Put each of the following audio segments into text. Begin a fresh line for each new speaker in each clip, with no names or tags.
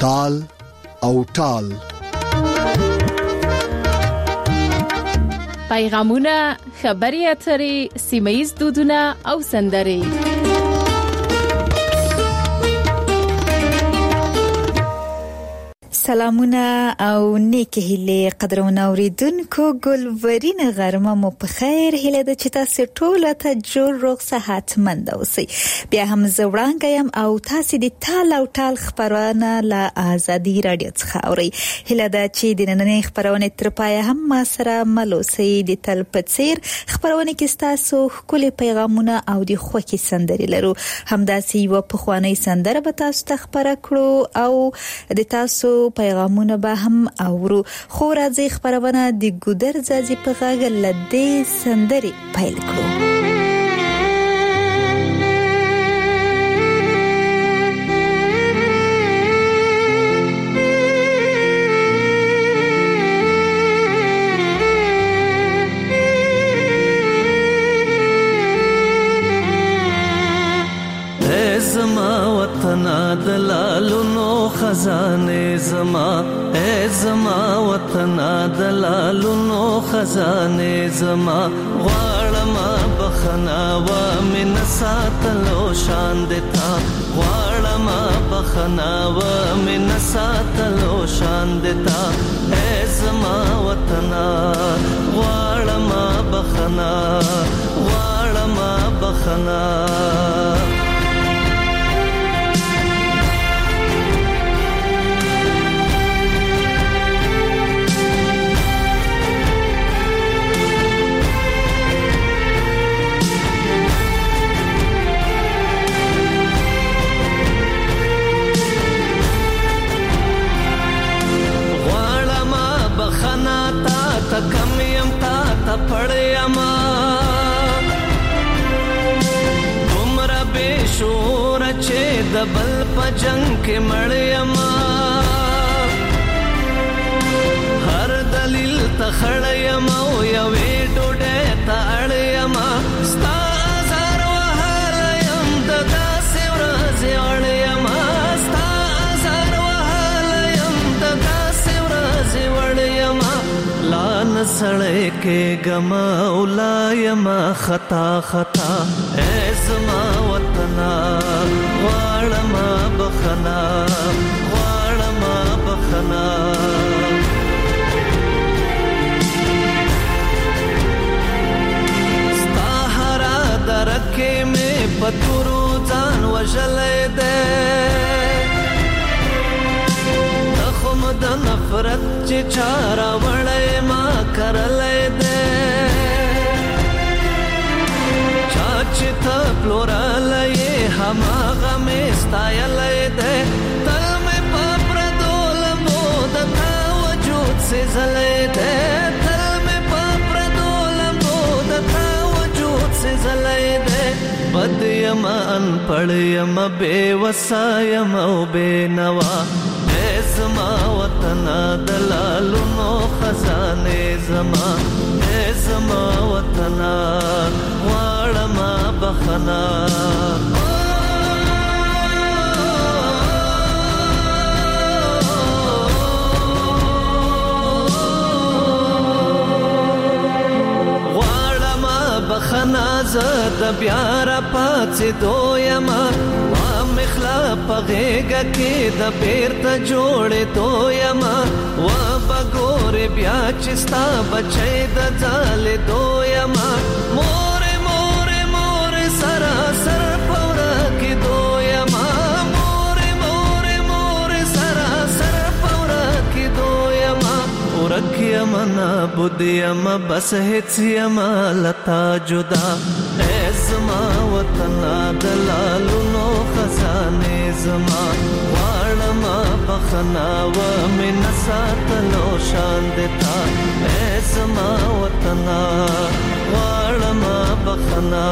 تال او ټال.
پیغامونه، خبري اترې، سیمه‌ییز دودونه او سندرې.
سلامونه او نیکی هیله قدرونه اوریدونکو، ګلورین غرمه مو په خیر. هیله ده چې تاسو ټول ته جوړ روغ صحتمند اوسئ. بیا هم زه وړاندیم او تاسو د تال او ټال خبرونه له آزادي رادیو څخه اورئ. هیله ده چې د نننۍ خبرونه تر پایه هم ما سره مل اوسئ. د تل په څیر خبرونه کې تاسو ښکلي پیغامونه او د خوښي سندرې لرو. همداسې یو پخوانی سندره به تاسو ته خبره کړو او د تاسو پیغامونه به هم اورو. خو راځي خبرونه د ګودر ځاځي په غاګه لدې سندري پیل کړو.
زما وطن دلالونو خزانه زما، اے زما وطن دلالونو خزانه زما، غواړم بخنا و من ساتلو شان دتا، غواړم بخنا و من ساتلو شان دتا، اے زما وطن غواړم بخنا، غواړم بخنا. کم یم تا پړیما عمر به شور چې د بل په جنگ کې مړیما، هر دلیل ته خړیما او یوې ډوډۍ ته اړیما، ستا زار وهایم د داسې ورځې اړیما، ستا زار وهایم د داسې ورځې اړیما، لان سړی کې غما اولایم خطا خطا، اے زما وطن غواړم بخنا، غواړم بخنا. ستا هرا درکې مې پتورو ځان وژلې ده، د نفرت چې چارا وړې ما کرلې ده، چا چې ته پلورلې هماغه مې ستایلې ده، تل مې په پردو لمبو د تا وجود سېزلې ده، تل مې په پردو لمبو د تا وجود سېزلې ده، بد یم انپړ یم بې وسه یم او بې نوا، زما وطن دلالونو خزانه زما، اے زما وطن غواړم بخنا. غواړم بخنا زه د بیا را پاتې دویما، مخلا پغېګه کې د بیرته جوړې دویما، و بګورې بیا چې ستا بچی د ځالې دویما، مورې مورې مورې سراسر پوره کې دویما، مورې مورې مورې سراسر پوره کې دویما، ورک یم نابود یم بس هېڅ یم لتا جدا، اے زما وطن دلالونو خزانه زما، غواړم بخنا و من ساتلو شان دتا، اے زما وطن غواړم بخنا.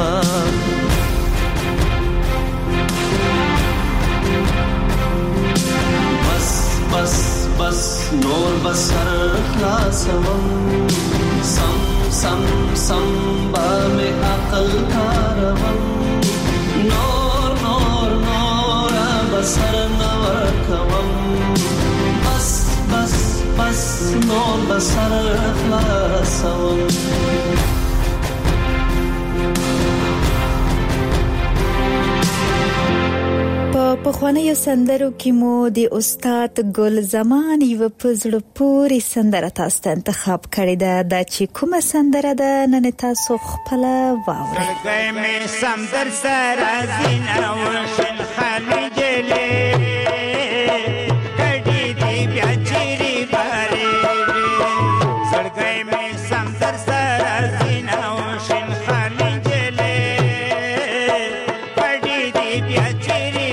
بس بس بس نور بسر خلاصوم، سم سم سم با میں عقل کاروم، نور نور نور بسر نور کوم، ټول سر خلاصوم
په خوانیو سندرو کې مو د استاد ګل زمان یو پزړه پوری سندره تاسو ته انتخاب کړې ده دا چې کومه سندره ده نن تاسو خپل واورئ
ګای مې سمندر سره زینا وشن خالي جلې کډې دی بیا چیرې بارې سړګای مې سمندر سره زینا وشن خالي جلې کډې دی بیا چیرې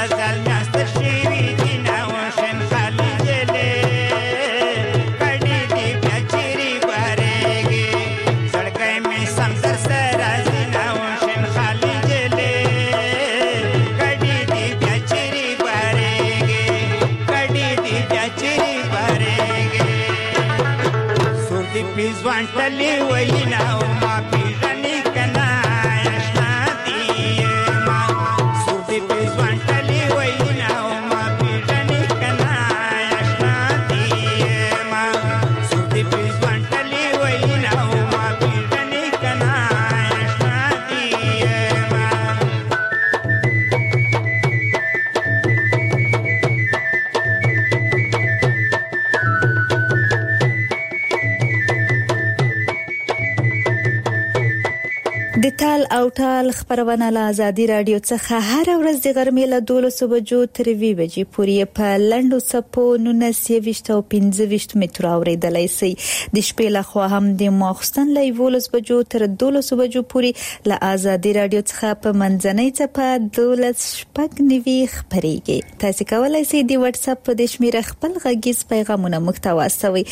غزل میاست شیوی دی نوشن خالی جلے کڑی دی بیا چیری بارېږي زړګی مې سمندر سره راځي نوشن خالی جلے کڑی دی بیا چیری بارېږي کڑی دی بیا چیری بارېږي سور دی پیزوان ټلې وینا او ما پیژنې کنا آشنا دی ما سور دی پیزوان ټلې وینا او ما پیژنې کنا آشنا دی ما سور دی پیزوان ټلې وینا او ما پیژنې کنا آشنا دی ما
د تال او ټال خبرونه له ازادي رادیو څخه هر ورځ د غرمې له 12 بجو تر 2 بجې پورې په لنډو څپو 19 او 15 متر اوریدلای شي د شپې له خوا هم د ماخستن له 12 بجو تر 12 بجو پورې له ازادي رادیو څخه په منځنۍ څپه 12 شپږ خبريږي تاسو کولای شئ د واتس اپ په شمیره خپل غږیز پیغامونه محتوا سوي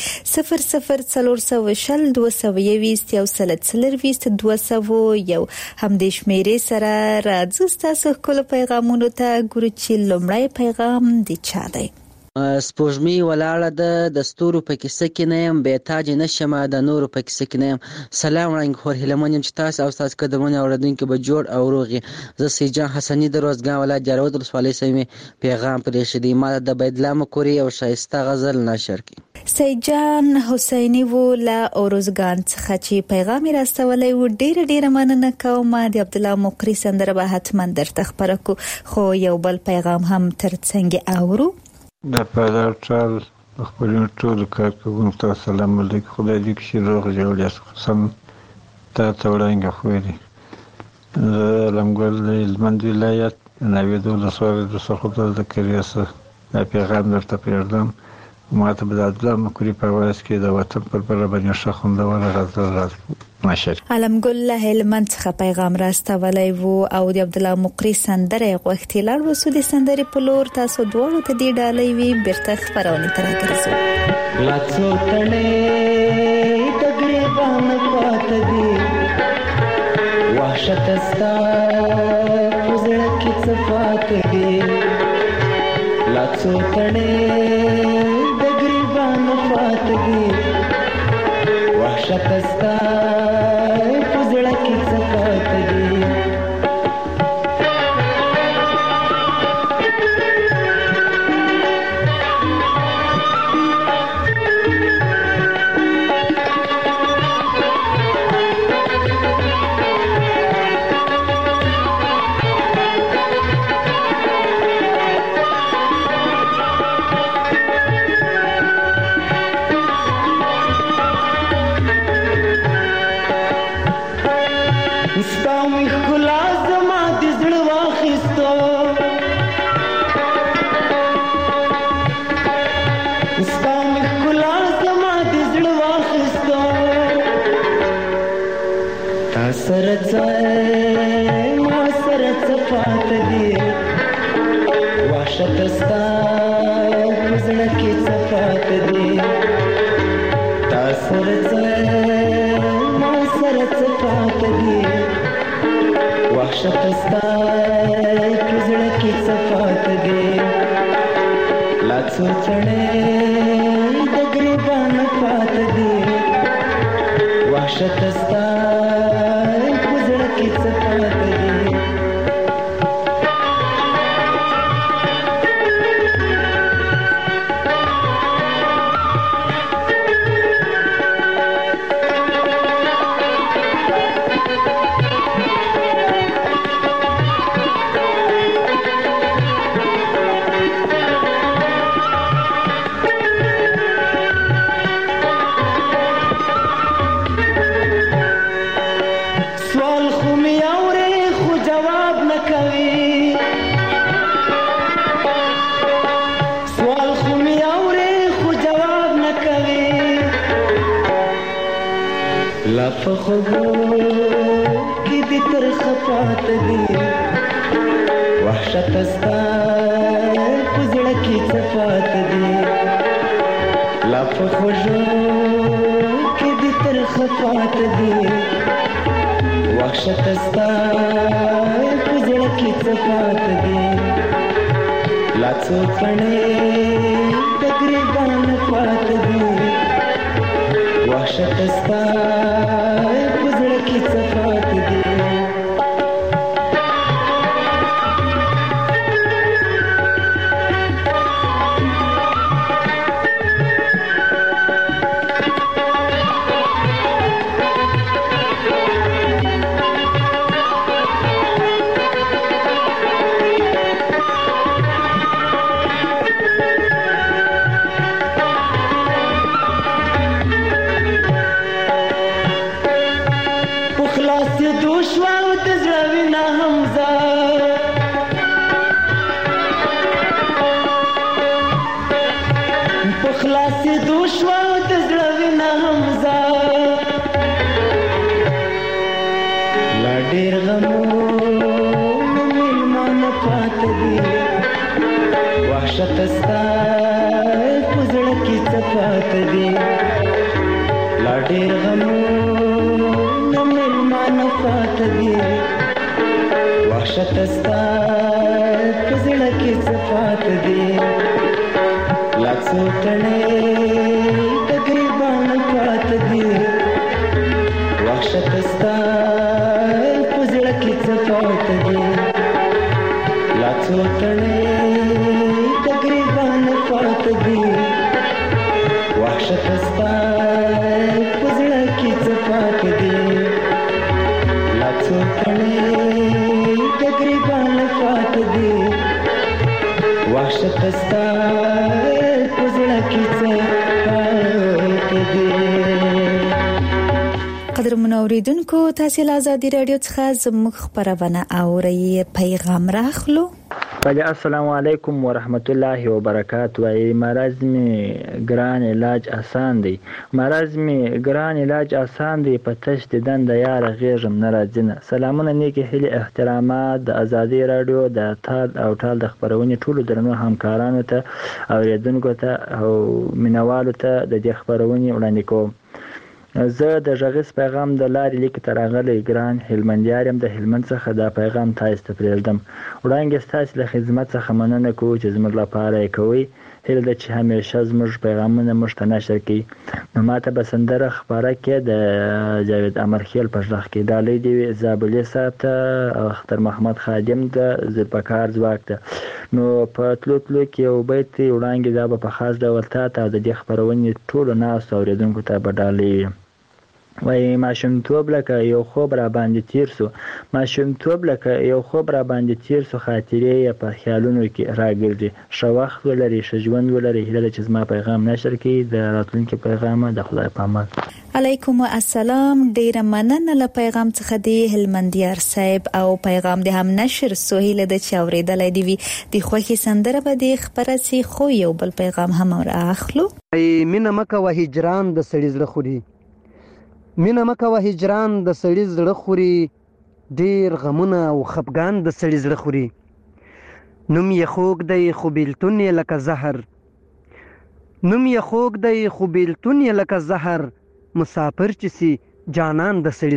00420 220 او 200 یو هم د شمیرې سره راځو تاسو خپل پیغامونو ته ګورو چې لومړی پیغام دی چا دی
سپوږمۍ ولاړه ده د ستورو په کیسه کې نه یم بې تاج نشم د نورو په کیسه کې نه یم سلام وړاندې خور هیلمن یم چې تاسو او تاسو قدمونه اوریدونکو به جوړ او روغي زه سیجان حسنی د روزګان ولایت جارود ولسوالۍ سیمې پیغام پرې شدي ما د بيدلا مکوري او شایسته غزل نشر کی
سیجان حسینی ولا اوروزګان څخه چې پیغام راستولې و ډېر مننه کوم د عبد الله مقری سندره به حتما درته خبره کو خو یو بل پیغام هم ترڅنګ اورو
د پادر ټال خپلون ټول کارکوونکو ته سلام علیکم خدای دې چې روغ جوړ یاست سم تا تورنګ خو دې لمګل المند ولایت نوې د سوال د سخت ذکریا سره پیغام درته پیغام ما ته د عبدالله مکری په واسه کې د وطن پر باندې شخوندونه راځي ماشر
علمګل هلمند څخه پیغام راستولای وو او د عبدالله مقری سندره غوښتي لړ وسو د سندرې په لور تاسو دوه ته دی ډالۍ وی برته خبرونه ترګرځو
لاڅو تړې تقریبا پات دی وحشت استا پزړه کې صفات دی لاڅو تړې تقریبا پات دی وحشت استا پزړه کې صفات دی
وحشتستا پزړه کې صفات دي لا په خوږو کې دي تر خفات دي وحشتستا پزړه کې صفات دي لا څو کڼې تقریبا فات دي وحشتستا پزړه کې صفات دي ډېر غمونه مېلمانه پاته دي وحشت ستا په زړه کې څه پاته دي لا ډېر غمونه مېلمانه پاته دي وحشت ستا په زړه کې څه پاته دي لا څو کڼې تقریباً پاته دي وحشت ستا صفات دي لا څو تڼې تقریبا فات دي وحشت ستا په زړه کې صفات دي لا څو تڼې تقریبا فات دي وحشت ستا په زړه کې صفات دي.
قدرمنو اوریدونکو تاسو له آزادي رادیو څخه زموږ خبرونه اورئ پیغام راخلو.
بله السلام علیکم ورحمت الله وبرکاته. مرض می ګران علاج آسان دی په تش دیدن د یار غیږم نه راځي نه. سلامونه نیکې هیلې احترامات د آزادي رادیو د تال او ټال د خبرونې ټولو درنو همکارانو ته اوریدونکو ته او مینوالو ته د دې خبرونې وړاندې کوم. زه د غږیز پیغام د لارې لیک ته راغلی ګران هلمندیار یم د هلمند څخه دا پیغام تاسو ته پرېږدم. وړاندې ستاسو له خدمت څخه مننه کوو چې زموږ لپاره یې کوئ. هیله ده چې همیشه زموږ پیغامونه موږ ته نشر کړي. نو ماته به سندره خپاره کړې د جاوید امرخیل په غږ کې. ډالۍ دې وي زابلي صاحب ته او اختر محمد خادم ته ذوالفقار ځواک ته. نو په تلو کې یو بیت وړاندې دا به په خاص ډول تا ته د دې خپرونې ټولو ناستو اورېدونکو ته به ډالۍ وي. وای ماشومتوب لکه یو خوب را باندې تیر سو خاطرې یې په خیالونو کې راګرځي. ښه وخت ولري ښه ژوند ولري. هیله ده چې زما پیغام نشر کړي. د راتلونکي پیغام د خدای په امان.
علیکم السلام. ډیره مننه له پیغام څخه دی هلمندیار صاحب او پیغام د هم نشر سو. هیله ده چې اوریدلای دی وي د خوښي سندره به د خبره سي خو یو بل پیغام هم اخلو.
مینه مکه و هجران د سړي زړه خوري مینه مکه و هجران د سړي زړه خوري ډیر غمونه او خفګان د سړي زړه خوري نوم یې خوږ دی خو بیلتون یې لکه زهر مسافر چې سي جانان د سړي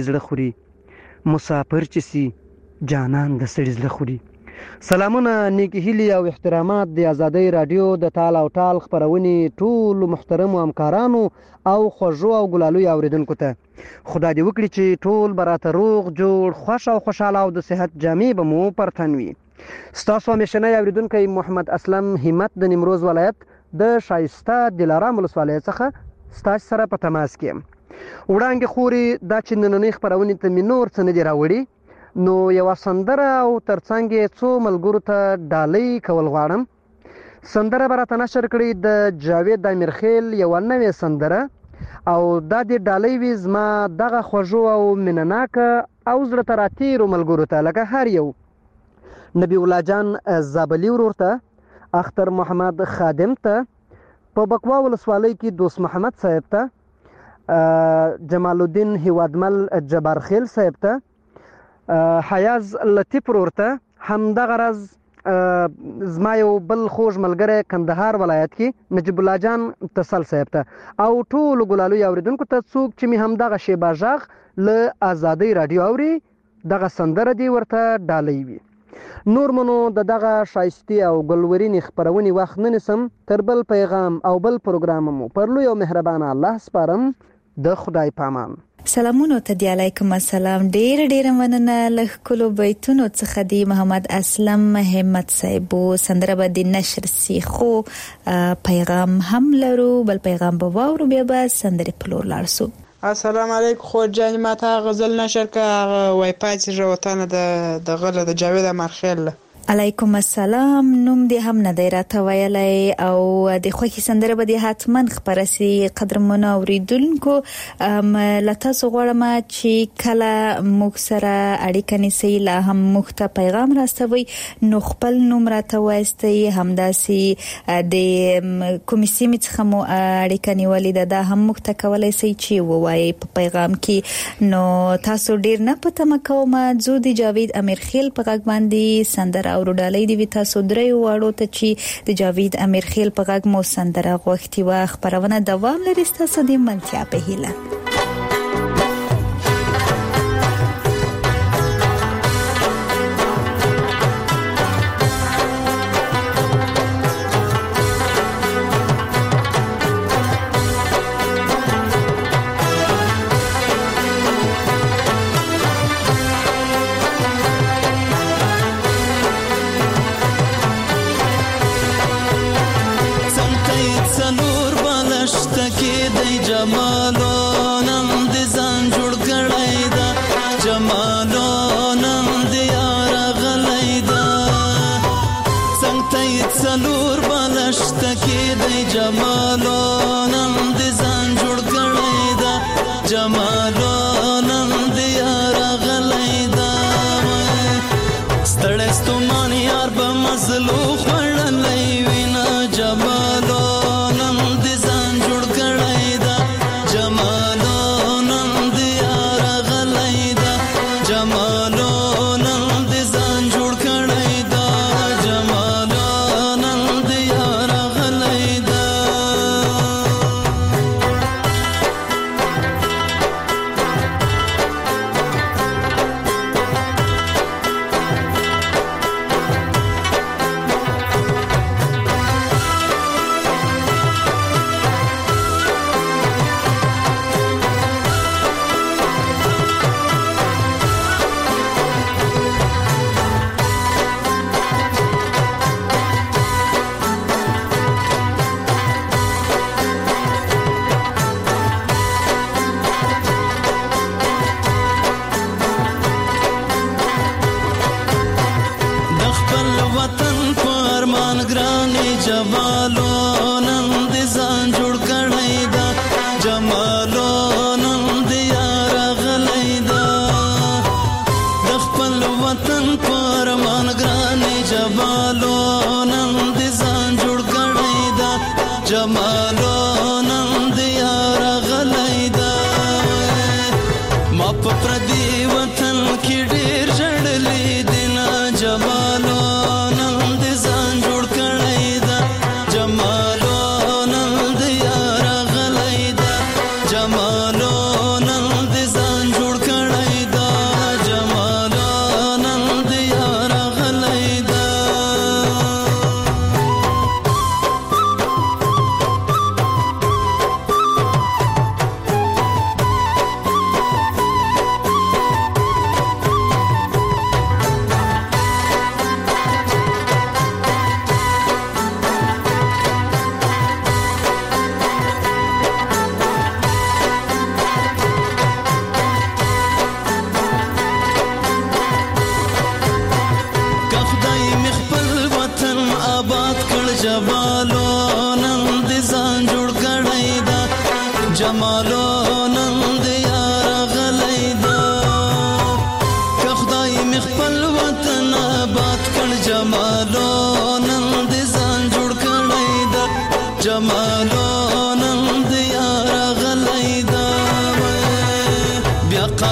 زړه خوري سلامونه نیکی هیلې او احترامات د آزادۍ رادیو د تال او ټال خبرونې ټول محترمو همکارانو او خوږو او ګلالوي اوریدونکو ته. خدای دې وکړي چې ټول به راته روغ جوړ خوښ او خوشحاله او د صحت جامې به مو پر تن وي. ستاسو همیشنی اوریدونکی محمد اسلم همت د نیمروز ولایت د شایسته دلارام ولسوالۍ څخه ستاسو سره په تماس کې یم. وړاندې خوري دا چې نننۍ خبرونې ته مې نور څه نه دي راوړي نو یو سندره او ترڅنګ څو ملګرو ته ډالۍ کول غواړم. سندره به راته نشر کړي د جاوید امرخیل یو نوې سندره او دا د ډالۍ وي زما دغه خوږو او مینناکه او زړه ته راتېرو ملګرو ته لکه هر یو نبی الله جان زابلي ورور ته، اختر محمد خادم ته، په بکوا ولسوالۍ کې دوست محمد صاحب ته، جمال الدین هیوادمل جبار خیل صاحب ته، حیاز لطیف ورور ته، همدغه راز زما یو بل خوږ ملګری کندهار ولایت کې نجیب الله جان تسل صاحب ته او ټولو ګلالو اوریدونکو ته څوک چې مې همدغه شیبه غږ له ازادۍ راډیو اوري دغه سندره دې ورته ډالۍ وي. نور منو دغه شایستې او ګلورینې خپرونې وخت نه نیسم، تر بل پیغام او بل پروګرام مو پر لوی او مهربانه الله سپارم. د خدای پامان.
سلامونو ته دی، علیکم السلام. ډیر مننه. له ښکلو بیتونو څخه دی محمد اسلم همت صاحب سندره به د نشر سی خو پیغام هم لرو، بل پیغام به واورو، بیا به سندره په لور لاړ شو.
السلام علیکم. خو جان ما ته غزل نشر کا وای پاتې روتانه د غله د جاوید امرخیل.
علیکم السلام. نوم دې هم نه دی راته ویلی او د خوښي سندره به دې حتما خپره سي. قدرمنو اوریدونکو له تاسو غواړم چې کله موږ سره اړیکه نیسئ لا هم موږ ته پیغام راستوئ نو خپل نوم راته وایستئ، همداسې د کومې سیمې څخه مو اړیکه نیولې ده دا هم موږ ته کولی سئ چې ووایئ په پیغام کې. نو تاسو ډیر نه په تمه کوم، ځو د جاوید امیرخیل په غږ باندې سندره او ډالۍ دی تاسو درې واړو ته چې د جاوید امیرخیل په غږ مو سندره غوښتي و. خبرونه دوام لري ستاسو د ملتیا په هیله.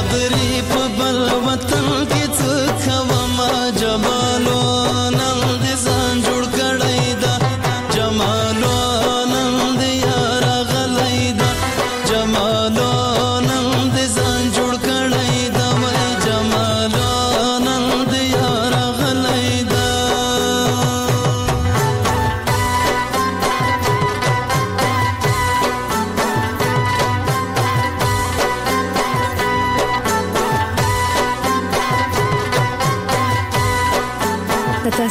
قدرې په بل وطن کې څه کومه جمالو نن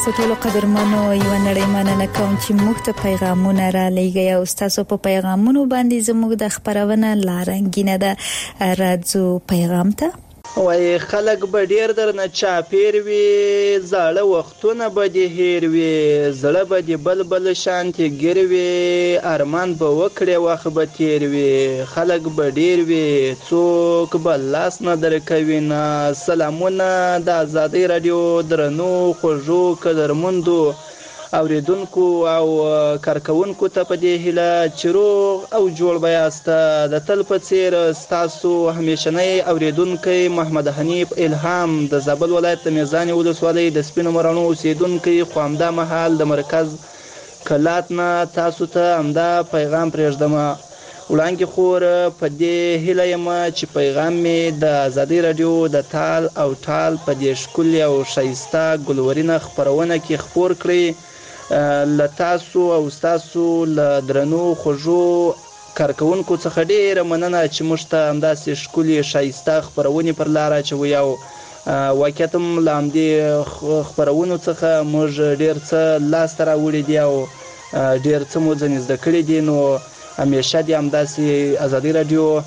تاسو ټول قدرمنو یو نړۍ مننه کوم چې موږ ته پیغامونه را لېږئ او تاسو په پیغامونو باندې زموږ د خبرونه لارنګینه ده. راځو پیغام ته.
وای خلک به ډیر درنه چاپیر وي، زاړه وختونه به دې هیر وي، زړه به دې بلبل شانتې ګیر وي، ارمان به وکړې وخت به تیر وي، خلک به ډیر وي څوک به لاس نه درکوي نه. سلامونه د آزادۍ راډیو درنو خوږو قدرمندو اوریدونکو او کارکونکو ته په دې هیله چې روغ او جوړ به یاست. د تل په څیر ستاسو همیشنی اوریدونکی محمد حنیف الهام د زابل ولایت د میزان ولسوالۍ د سپینو مرانو اوسیدونکی، خو همدا مهال د مرکز کلات نه تاسو ته همدا پیغام پرېږدم. وړاندې خور په دې هیله یم چې پیغام مې د آزادۍ راډیو د تال او ټال په دې ښکلې او ښایسته ګلورینه خپرونه کې خپور کړئ. له تاسو او ستاسو له درنو خوږو کارکونکو څخه ډیره مننه چې موږ ته همداسې ښکلې ښایسته خپرونې پر لاره اچوئ او واقعیت هم له همدې خپرونو څخه موږ ډیر څه لاسته راوړي دي او ډیر څه مو ځنې زده کړي دي. نو همیشه دې همداسې ازادي راډیو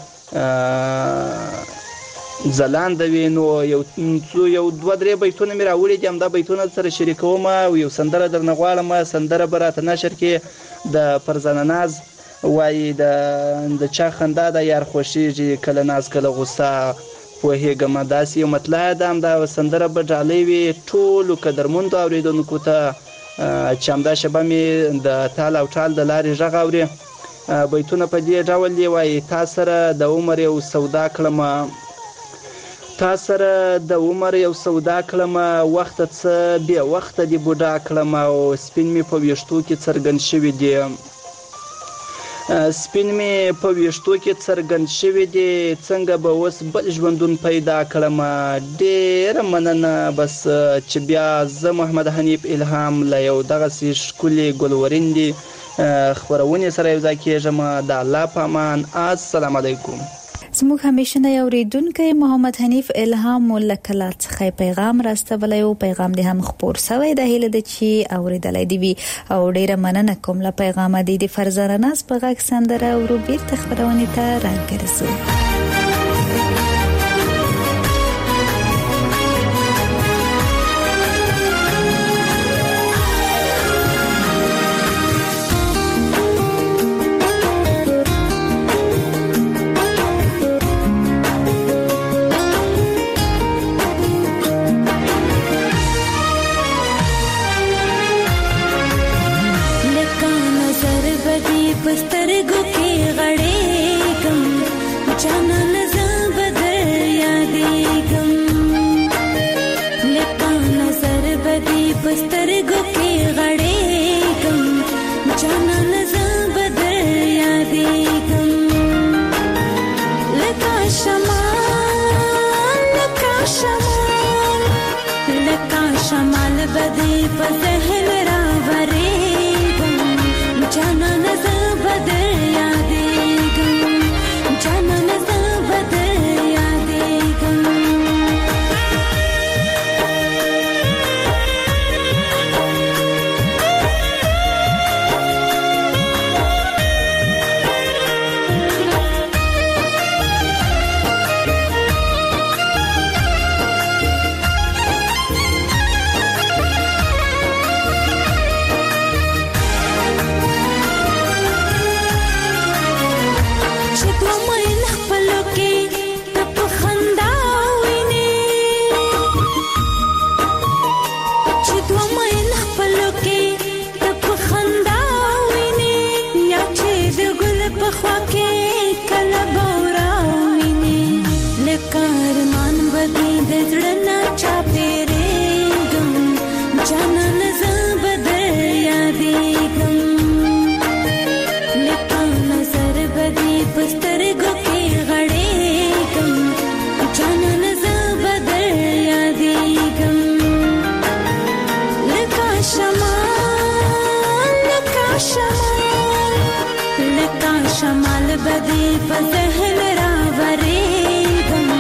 ځلانده وي. نو یو دوه درې بیتونه مې راوړي دي، همدا بیتونه سره شریکوم او یو سندره درنه غواړم. سندره به راته نشر کې د فرزانه ناز وایي د چا خندا د یار خوښیږي، کله ناز کله غوسه پوهېږم. داسې یو مطلع ده، همدا سندره به ډالۍ وي ټولو قدرمندو اورېدونکو ته چې همدا شبه مې د تال او ټال د لارې غږ اوري. بیتونه په دې ډول دی وایي: تا سره د عمر یو سودا کړم، تا سره د عمر یو سودا کړم، وخت څه بې وخته دې بوډا کړم، او سپین مې په ویښتو کې څرګند شوي دي، سپین مې په ویښتو کې څرګند شوي دي، څنګه به اوس بل ژوندون پیدا کړم. ډېره مننه. بس چې بیا زه محمد حنیف الهام له یو دغسې ښکلې ګلورین خپرونې سره یو ځای کېږم. د الله په امان. السلام علیکم.
زموږ همیشنی اوریدونکی محمد حنیف الهام له کلات څخه پیغام راستولی او پیغام دې هم خپور سوی. د هیله ده چې اوریدلی دې وي او ډیره مننه کوم له پیغامه دې د فرزانه ناز په غږ سندره او بیرته خپرونې ته راګرځو.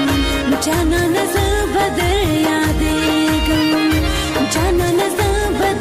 جانا نزا بدر یادېږم، جانا نزا بدر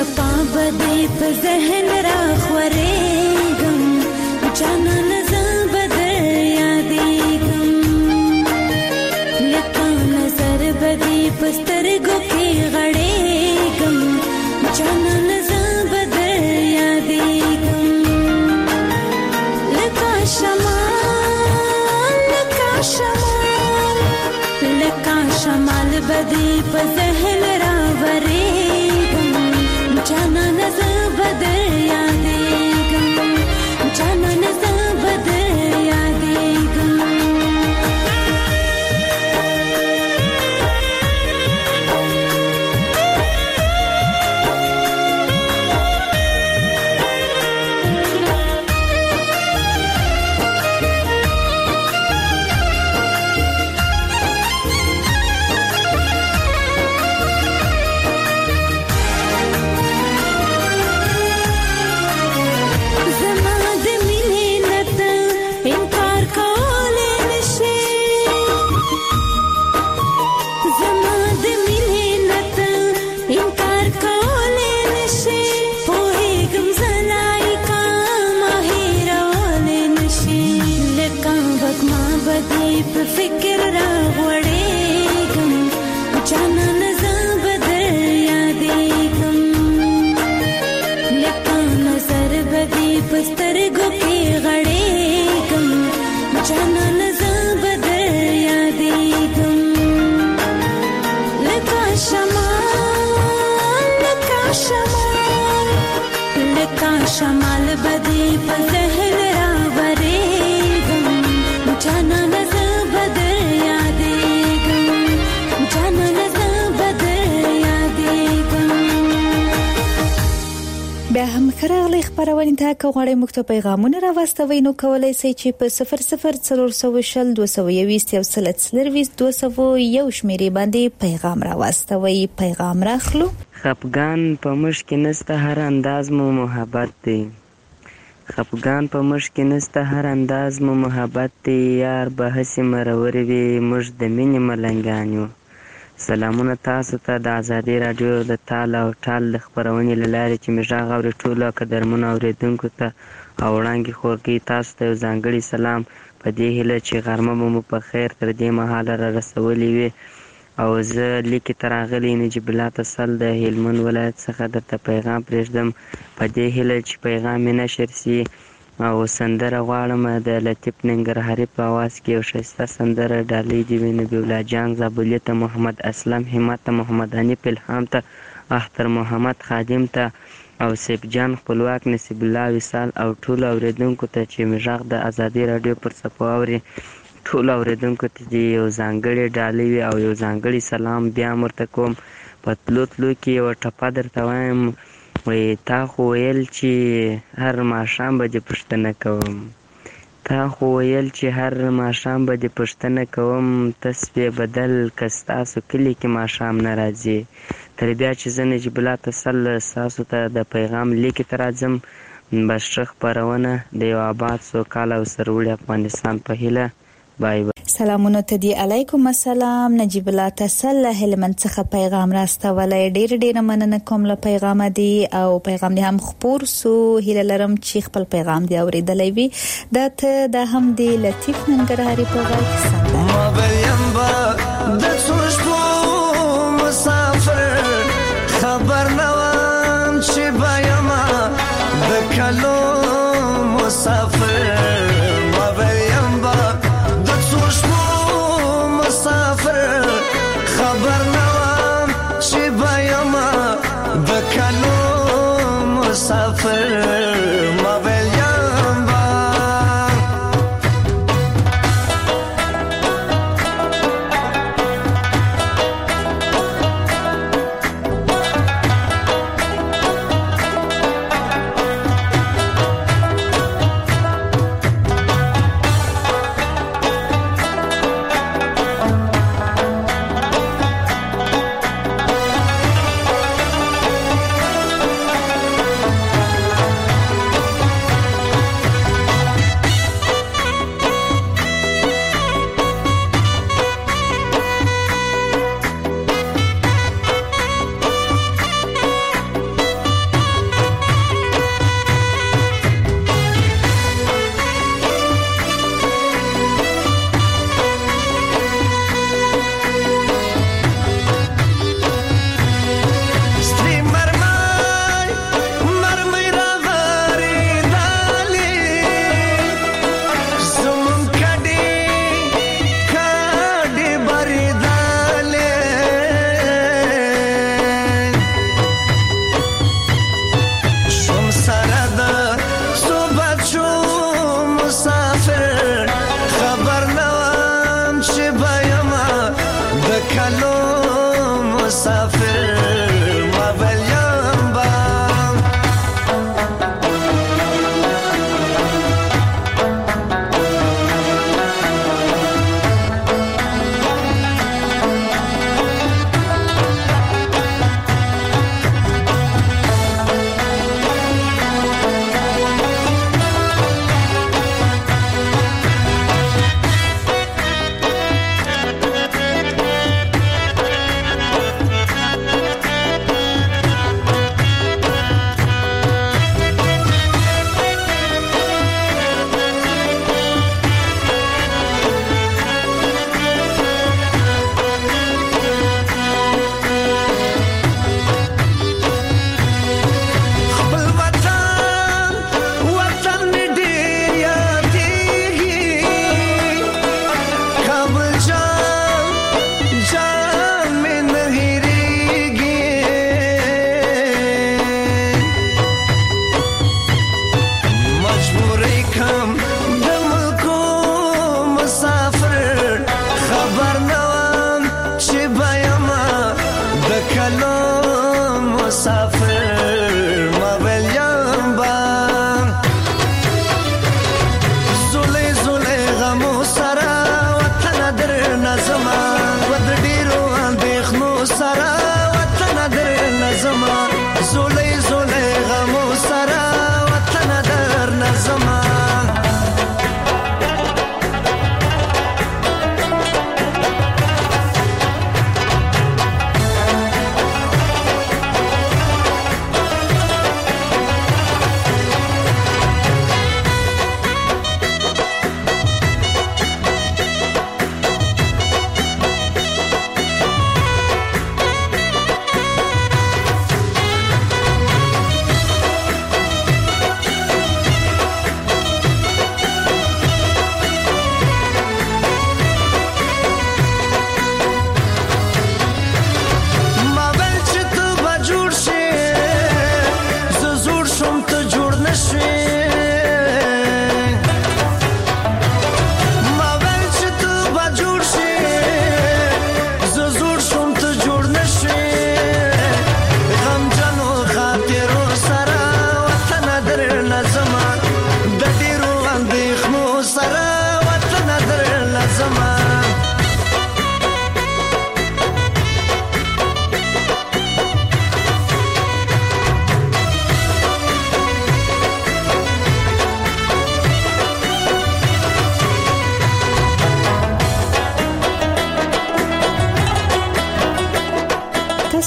څپا بدې په ذهن را خورېږم جانانه زه به در یادېږم لکه نظر بدې په سترګو کې غړېږم جانانه زه به در یادېږم لکه شمال بدې په ذهن را ورېږم جانانه زه به در یادېږم جانانه زه به در یادېږم شمال بدې په ذهن را ورېږم جانانه زه به در یادېږم جانانه زه به در یادېږم.
بیا هم راغلی خبرونه ته که غواړئ موږ ته پیغامونه راواستوئ نو کولی شئ چې په 004020 221 شمیرې باندې پیغام راواستوئ. پیغام راخلو.
خفګان په مشک کې نسته هر انداز مو محبت دی خفګان په مشک کې نسته هر انداز مو محبت دی یار به هسې مرور وي موږ د مینې ملنګان یو. سلامونه تاسو ته د ازادي راډیو د تال او ټال د خپرونې له لارې چې مې غږ اوري ټولو قدرمنو اورېدونکو ته او وړاندې خورګي تاسو ته یو ځانګړی سلام په دې هیله چې غرمه مو په خیر تر دې مهاله را رسولې وي. او زه لیکې ته راغلی نجیب الله تسل د هلمند ولایت څخه درته پیغام پرېږدم په دې هیله چې پیغام مې نشر سي او سندره غواړم د لطیف ننګرهاري په اواز کې یو ښایسته سندره ډالۍ دې وي نبي الله جان زابلي ته محمد اسلم همت ته محمد حنیف الهام ته اختر محمد خادم ته او سیف جان خپلواک نصیب الله وصال او ټولو اورېدونکو ته چې مې غږ د ازادي راډیو پر څپو اوري ټول اوریدونکو ته دې یو ځانګړی ډالۍ وي او یو ځانګړی سلام بیا ورته کوم. په تلو کې یوه ټپه درته وایم وایي تا خو ویل چې هر ماښام به دې پوښتنه کوم تا خو ویل چې هر ماښام به دې پوښتنه کوم ته سوې بدل که ستاسو کلي کې ماښام نه راځي. تر بیا چې زه نجیب الله تسل ستاسو ته د پیغام لیکې ته راځم بس ښه خپرونه د یو آباد سوکاله او سرلوړي افغانستان په هیله. بای بای.
سلامونه ته دی علیکم السلام نجیب الله تسل هلمند څخه پیغام راستولی ډیر مننه کوم له پیغام دی او پیغام دی هم خپور سو هیله لرم چې خپل پیغام دی اوریدلی وي دا ته دا هم دی لطیف ننګرهاري په غږ سندره
ما بیم با د څوشبو مسافر خبر نوام چې بایم د کلو مسافر ما بیم با خبر نوام چې بایم د کلو مسافر ما ویلیم با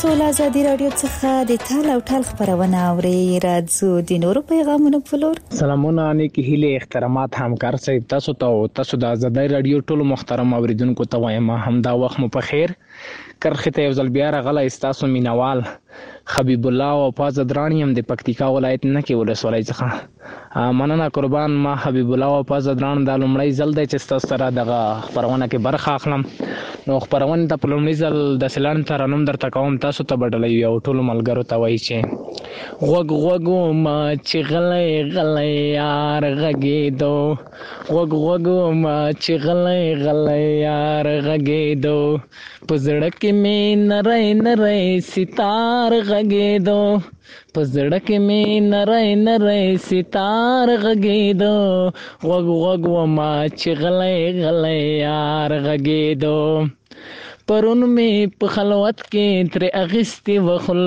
تاسو له ازادي رادیو څخه د تال او ټال خبرونه اورئ. راځو د نورو پیغامونو په لور.
سلامونه، نیکی هیله، احترامات همکار صاحب، تاسو د ازادي رادیو ټول محترم اوریدونکو ته وایم همدا وخت مو په خیر. کرخه ته یو ځل بیا راغلی تاسو مینوال حبیب الله او پاز درانی هم د پکتیکا ولایت نه کې ولسوالۍ څخه مننه قربان. ما حبیب الله او پاز دران د لومړی ځل دی چې تاسو سره دغه خبرونه کې برخه اخلم. نو خبرونه ته په لومړي ځل د سلان ترانم درته کوم، تاسو ته بدلوي او ټول ملګرو ته وایي چې غوږ ما چې غلې غلې یار غږېدو، غوږ ما چې غلې غلې یار غږېدو، په زړه کې مې نری نری ستار غږېدو، په زړه کې مې نری نری ستار غږېدو، غوږ ما چې غلې غلې یار غږېدو، پرون می په خلوت کې تر اغستی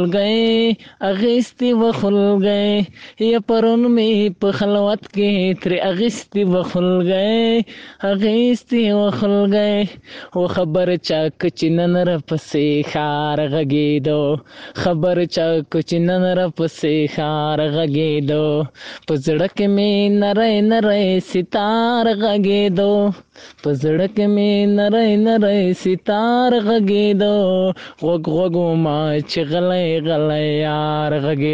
وخل گئے یا پرون می په خلوت کې تر اغستی وخل گئے و خبر چا کچنن را پسې خار غږېدو، خبر چا کچنن را پسې خار غږېدو، په زړه کې می نری نری ستار غږېدو، په زړه کې می نری نری ستار غږېدو، غوږ ما چې غلې غلې یار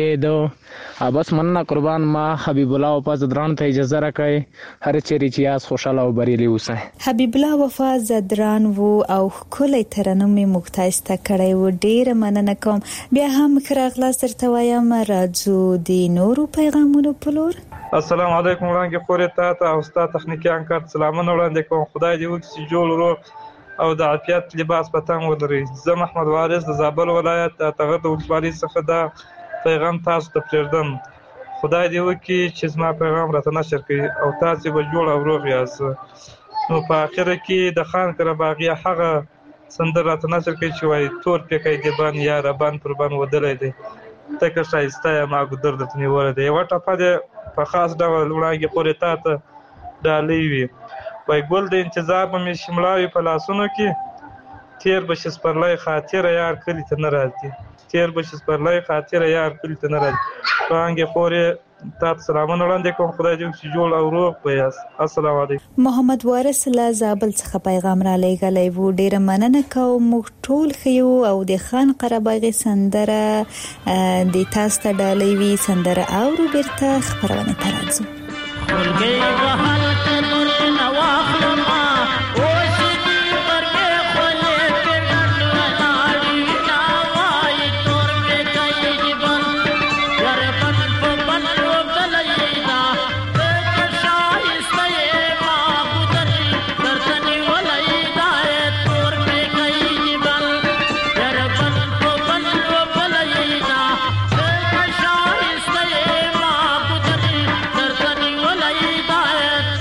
غږېدو. بس مننه قربان. ما حبیب الله وفا زدران ته اجازه راکړئ، هر چیرې چې یاست خوشاله او بریالي اوسئ.
حبیب الله وفا زدران وو او ښکلی ترنم یې موږ ته ایسته کړی و. ډېره مننه کوم. بیا هم ښه راغلاست درته وایم. راځو د نورو پیغامونو په لور.
السلام علیکم وړاندې خورې ته او ستا تخنیکي انکار سلامونه وړاندې کوم. خدای دې وکړي چې جوړ روغ او د عافیت لباس په تن ولري. زه محمد وارث د زابل ولایت د اتغر د ولسوالۍ څخه دا پیغام تاسو ته پرېږدم. خدای دې وکړي چې زما پیغام راته نشر کړي او تاسې به جوړ او روغ یاست. نو په اخره کې د خان قرهباغي هغه سندره راته نشر کړي چې وایي تور پیکی د بن یا ربان پر بن ودلی دی، تکه ښایسته یم ما ګودر درته نیولی دی. یوه ټپه دې په خاص ډول وړاندې پورې تا ته ډالۍ وي. وای ګل د انتظار به مې شملاوي په لاسونو کې، تیر به شي سپرلی خاطره یار کلي ته نه راځي، تیر به شي سپرلی خاطره یار کلي ته نه راځي. وړاندې خورې تا ته سلامونه وړاندې کوم. خدای دې وکړي چې جوړ او روغ به یاست. السلام علیکم.
محمد وارث له زابل څخه پیغام را لیږلی و. ډېره مننه کوم. موږ ټول ښه یو او د خان قرهباغي سندره د تاسو ته ډالۍ وي. سندره اورو بیرته خپرونې ته راځو.
Bye.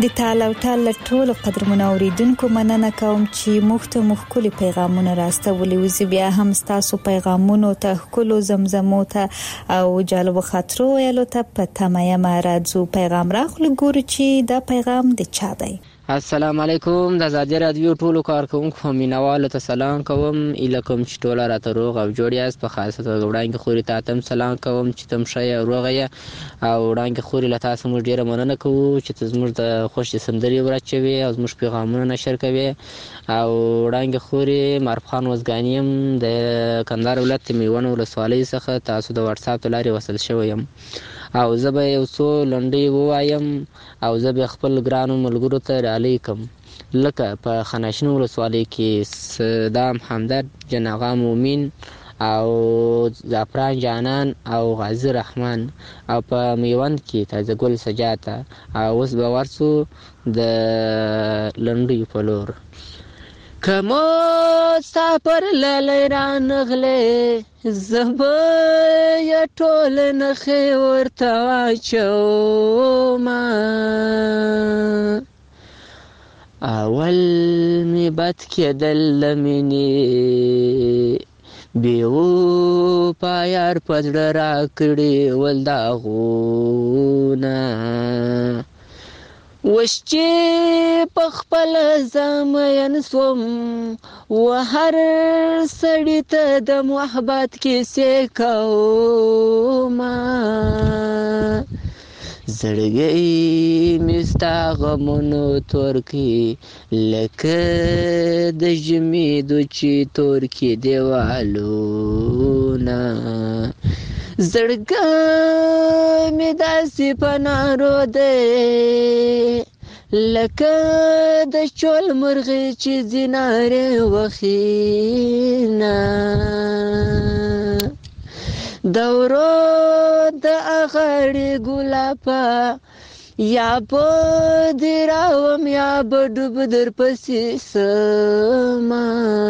د تال او ټال ټول قدرمنو اوریدونکو مننه کوم چې مخ کلی پیغامونه راستولي وزي بیا هم تاسو پیغامونو ته کلو زمزمو ته او جالب خاطرو ویلو ته پته مې مرادو پیغام راخلو ګور چې دا پیغام د چا دی.
السلام علیکم. د آزادۍ رادیو ټولو کارکونکو مینوالو ته سلام کوم. ایله کوم چې ټوله راته روغ او جوړ یاست. په خاصه توګه وړاندې خوري ته هم سلام کوم چې تم ښه یې او روغه یې او وړاندې خوري له تاسو موږ ډېره مننه کوو چې ته زموږ د خوښې سندرې ورچوې او زموږ پیغامونه نشر کوې. او وړاندې خوري معرف خان وزګاني یم د کندهار ولایت میوند ولسوالۍ څخه تاسو د واتساپ له لارې وصل شوی یم او زه به یو څو لنډۍ ووایم او زه به خپل ګرانو ملګرو ته ډالۍ کړم. لکه په خاناشین ولسوالۍ کې صدام همدرد، جناغا مومین او زعفران جانان او غازی رحمان او په میوند کې تازه ګل سجاته. او اوس به ورسو د لنډیو په لور. که مو ستا پر لالی رانغلی زه به یې ټول نښې ورته واچومه. اول مې بد کېدل له مینې بېوفا یار په زړه راکړي ول داغونه. اوس چې په خپله زه مین سوم و هر سړي ته د محبت کیسې کومه. زړګی مې ستا غمونو تور کړي لکه د ژمي دوچې تور کړي دیوالونه. زړګی مې داسې په نارو دی لکه د چول مرغې چې زینارې وخینه. د ورو د اغاړې ګلابه یا به دې راوم یا به ډوب در پسې سمه.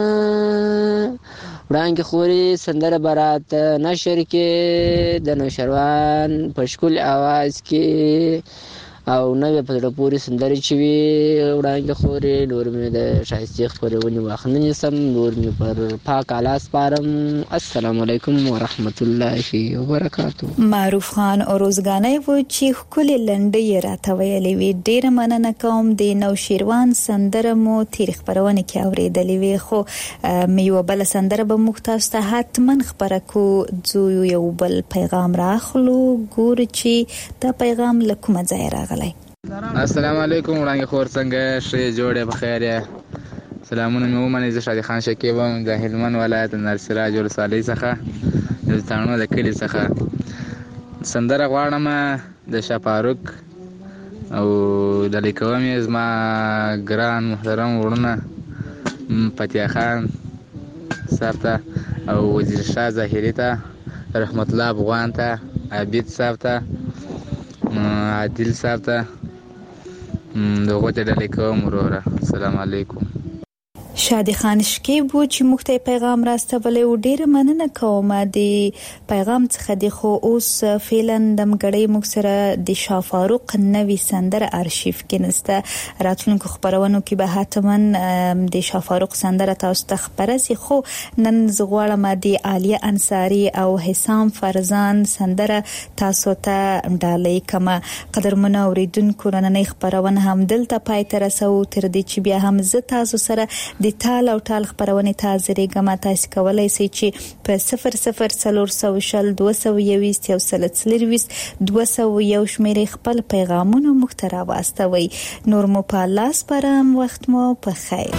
وړانګې خوري سندره به راته نشر کې د نوشروان په ښکلي اواز کې او نوې په زړه پورې سندرې چې وي وړانګې خوري. نور مې د ښایستې خپرونې وخت نه نیسم، نور مې پر پاک اعلی سپارم. السلام علیکم ورحمت الله وبرکاتو.
معروف خان اوروزګانی و چې ښکلې لنډۍ راته ویلې وي. ډېره مننه کوم. د نوشیروان سندره مو تیر خپرونه کې اورېدلې وي خو یوه بله سندره به موږ تاسو ته حتما خپره کو. ځو یو بل پیغام راخلو ګورو چې دا پیغام له کومه ځایه راغلی.
السلام علیکم وړانګې خور څنګه ښه جوړ یې په خیر یې. سلامونه مې ومنئ. زه شادي خان شکیب یم د هلمند ولایت نرسراج ولسوالۍ څخه د تاڼو د کلي څخه. سندره غواړم د شاه فاروق او ډالۍ کوم یې زما ګران محترم وروڼه فتح خان صاحب ته او وزیر شاه ظاهري ته، رحمت الله افغان ته، عابد صاحب ته، عادل صاحب ته، دغو ته ډالۍ کوم وروره. السلام علیکم.
شادي خان شکیب و چې موږ ته پیغام راستولی و. ډېره مننه کوم د پیغام څخه. د خو اوس فعلا د مګړۍ موږ سره د شاه فاروق نوې سندره ارشیف کې نسته. راتلونکو خپرونو کې به حتما د شاه فاروق سندره تاسو ته خپره سي. خو نن زه غواړم د عالیه انصاري او حسام فرزان سندره تاسو ته ډالۍ کړم. قدرمنو اوریدونکو نننۍ خپرونه هم دلته پای ته رسو. تر دې چې بیا هم زه تاسو سره د تال او ټال خپرونې تازه ریګم. تاسو کولای شئ چې په 0040 221 201 شمیرې خپل پیغامونه موږ ته راواستوئ. نور مو په الله سپارم. وخت مو په خیر.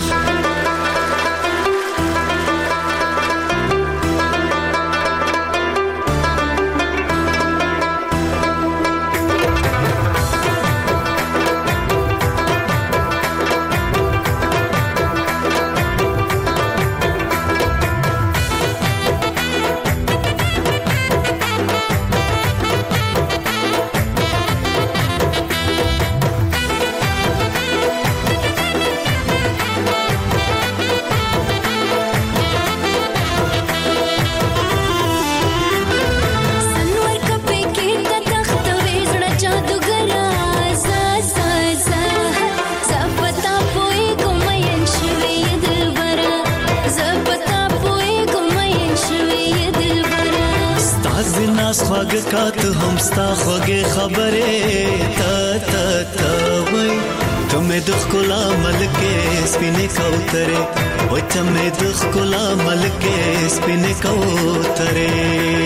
لاس خوږ کات هم ستا خوږې خبرې تا وای ته مې د ښکلا ملکې سپینې کوترې وای ته مې د ښکلا ملکې سپینې کوترې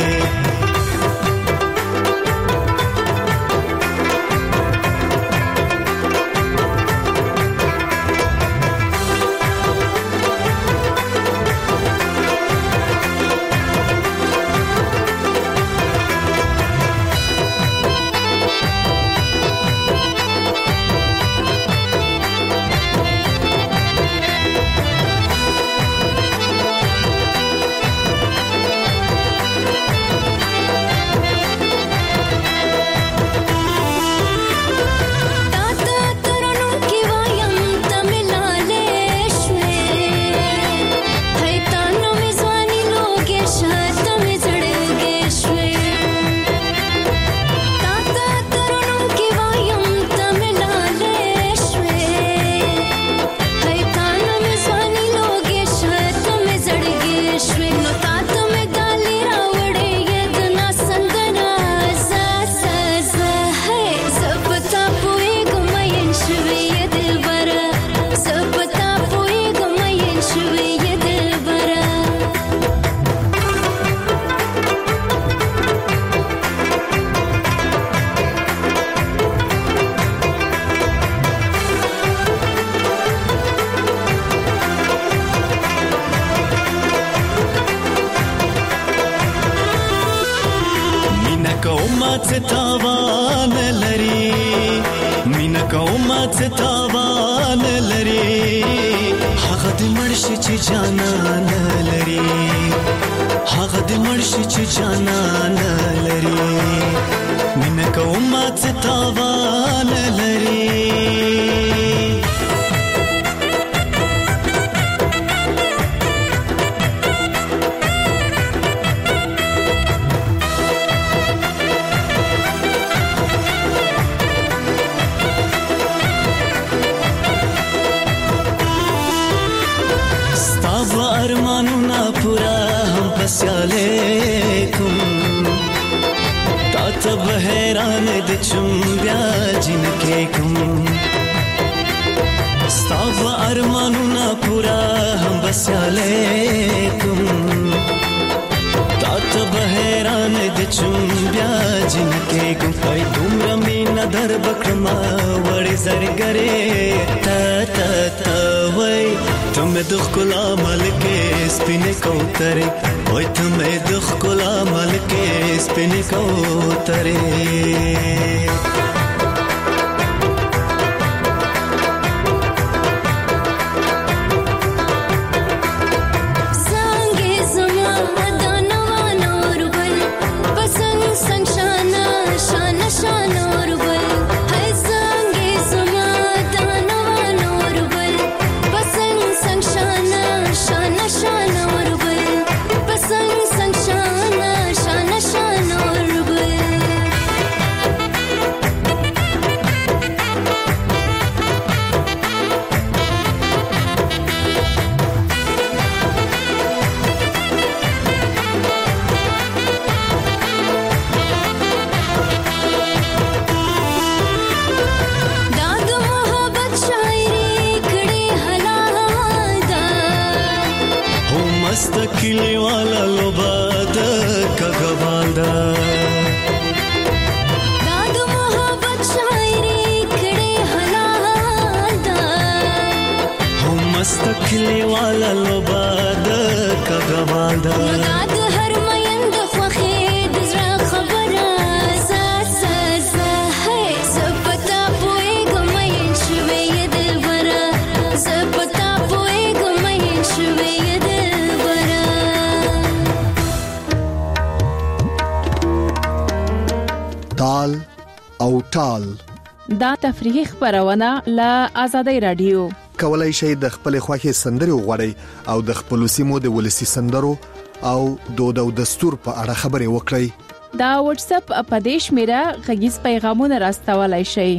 تال او ټال
دا تفریحي خبرونه له آزادۍ رادیو
کولای شئ د خپل خوښي سندري وغوړئ او د خپل سیمو د ولسی سندرو او دود او دستور په اړه خبري وکړئ.
دا واتس اپ اپدیش میرا غږیز پیغامونه راستولای شئ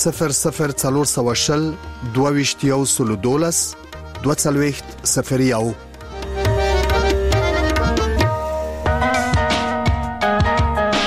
00420 22 02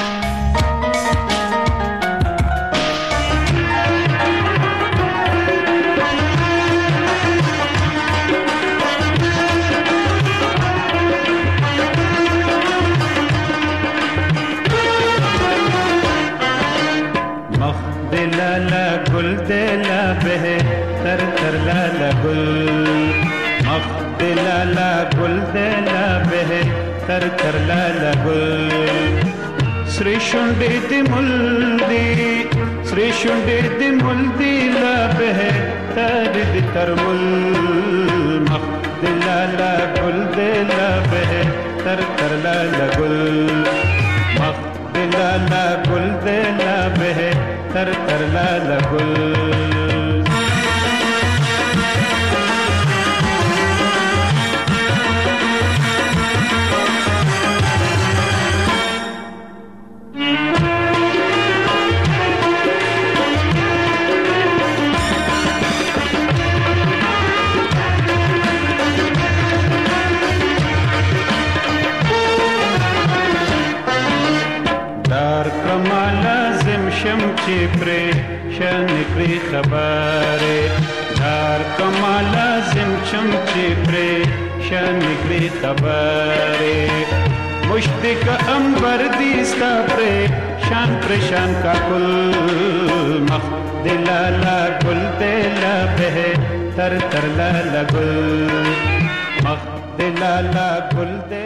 تر تر لاله ګل سری شونډې دې مل دي سری شونډې دې مل دي لا به تر دې تر مل مخ دې لاله ګل دې لا به تر تر لاله ګل مخ دې لاله ګل دې لا به تر تر لاله ګل چې پرې شن کړې خبره دار کما لازم چم چې پرې شن کړې خبره مشتق انبر دي ستا پرې شان کا کل مخ دلالا گل دلا به تر تر لالا گل مخ دلالا گل